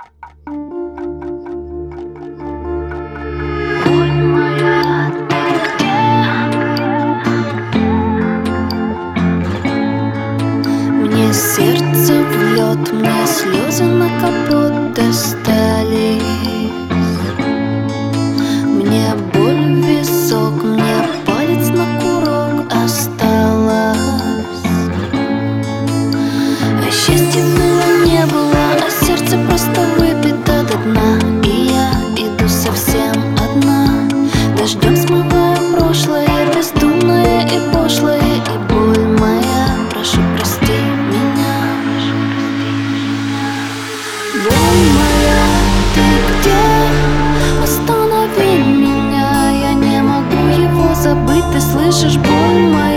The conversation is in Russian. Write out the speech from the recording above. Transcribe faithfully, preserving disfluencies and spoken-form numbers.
Мне сердце в лед, мне слезы на капот достались. Мне боль в висок, мне палец на курок осталось. А счастья было не было, а сердце просто выпито до дна. И я иду совсем одна, дождем смывая прошлое, бездумное и пошлое. И боль моя, прошу, прости меня. Боль моя, ты где? Останови меня, я не могу его забыть. Ты слышишь, боль моя?